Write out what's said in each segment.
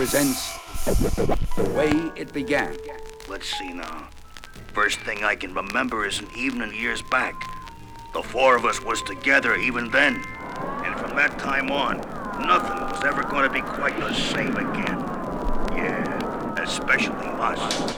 presents The Way It Began. Let's see now. First thing I can remember is an evening years back. The four of us was together even then. And from that time on, nothing was ever going to be quite the same again. Yeah, especially us.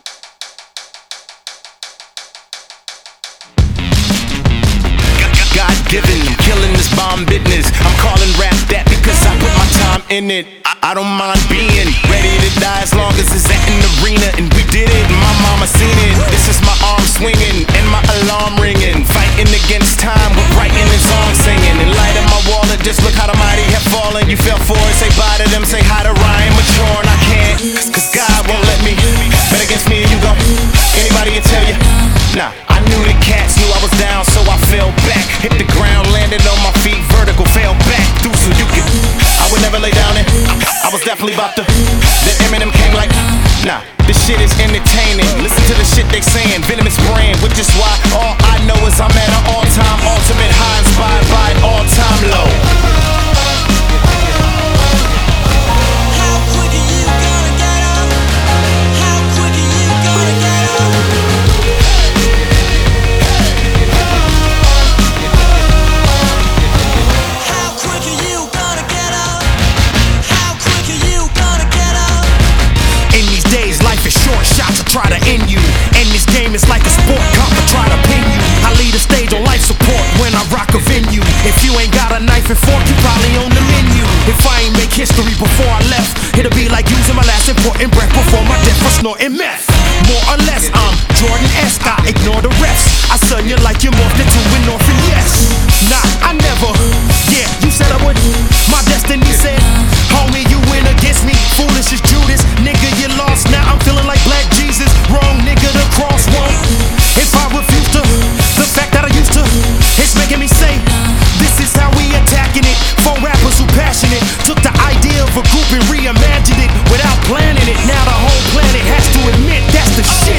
God-given, I'm killing this bomb business. I'm calling rap that because I put my time in it. I don't mind being ready to die as long as it's at an arena. And we did it, and my mama seen it. This is my arm swinging and my alarm ringing. Fighting against time with writing and song singing. And light in my wallet, just look how the mighty have fallen. You fell for it, say bye to them, say hi to Ryan Mature. And I can't, cause God won't let me. Bet against me and you go. Anybody can tell you. Nah, I knew the cats knew I was down, so I fell back. Hit the ground, landed on my feet, vertical, fell back. Through so you could, I would never lay down and I was definitely about to. Then Eminem came like, nah, this shit is entertaining. Listen to the shit they saying, venomous brand. Which is why all I know is I'm at an all-time ultimate high, inspired by an all-time low. How quick are you gonna get up? How quick are you gonna get up? Short shots, I try to end you. And this game is like a sport, cop, I try to pin you. I lead a stage on life support when I rock a venue. If you ain't got a knife and fork, you probably on the menu. If I ain't make history before I left, it'll be like using my last important breath before my death for snorting meth. More or less, I'm Jordan-esque, I ignore the rest. I son you like you morphed into an orphan, yes. Nah, I never, yeah, you said I would. My destiny said, homie, you win against me. Foolish as Judas, nigga, you lost. Now I'm feeling like Black Jesus. Wrong nigga, the cross won't. If I refuse to, the fact that I used to, it's making me say, this is how we attacking it. Four rappers who passionate, took the idea of a group and reimagined it without planning it. Now the whole planet has to admit that's the shit.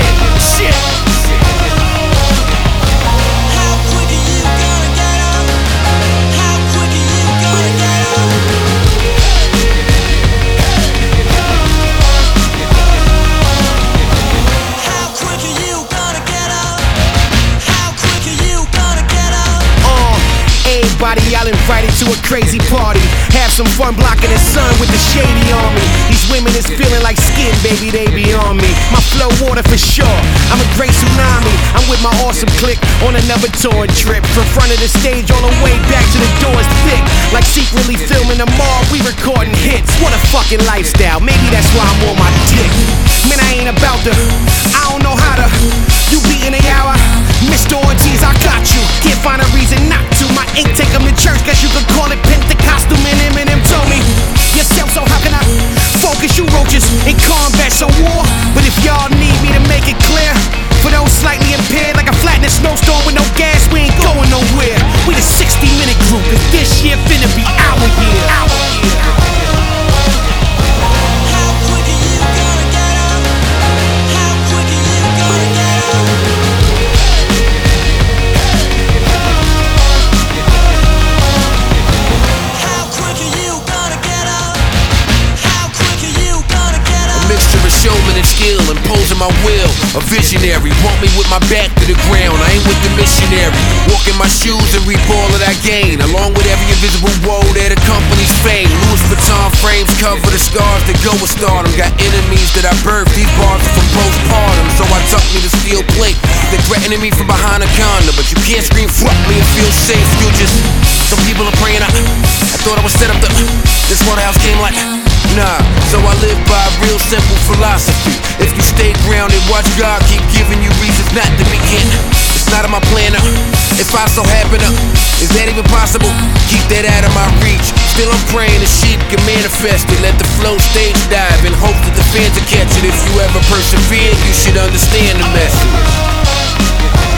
How quick are you gonna get up? How quick are you gonna get up? Everybody, I'll invite you to a crazy party. Have some fun blocking the sun with the shady on me. These women is feeling like skin, baby, they be on me. My flow water for sure, I'm a great tsunami. I'm with my awesome clique on another touring trip. From front of the stage all the way back to the doors thick. Like secretly filming the mall, we recording hits. What a fucking lifestyle, maybe that's why I'm on my dick. Man, I ain't about to, I don't know how to. You beating the hour, Mr. Ortiz, I got you. Can't find a reason not to. My ink take them to church, guess you could call it Pentecostal. And Eminem told me yourself, so how can I focus you roaches in combat? So war, but if y'all need me to make it clear, for those slightly impaired, like a flattened snowstorm with no gas, we ain't going nowhere. We the 60-minute group, cause this year finna be our year. How quick are you gonna get up? How quick are you gonna get up? Showman and skill, imposing my will. A visionary, want me with my back to the ground. I ain't with the missionary. Walk in my shoes and reap all that I gain, along with every invisible woe that accompanies fame. Louis Vuitton frames cover the scars that go with stardom. Got enemies that I birthed, these bars are from postpartum. So I tuck me the steel plate. They're threatening me from behind a condom, but you can't scream fuck me and feel safe. You just, some people are praying I thought I was set up to, this one house came like, nah, so I live by a real simple philosophy. If you stay grounded, watch God keep giving you reasons not to begin. It's not in my plan if I so happen to, is that even possible? Keep that out of my reach. Still I'm praying the sheep can manifest it. Let the flow stage dive and hope that the fans will catch it. If you ever persevere, you should understand the message.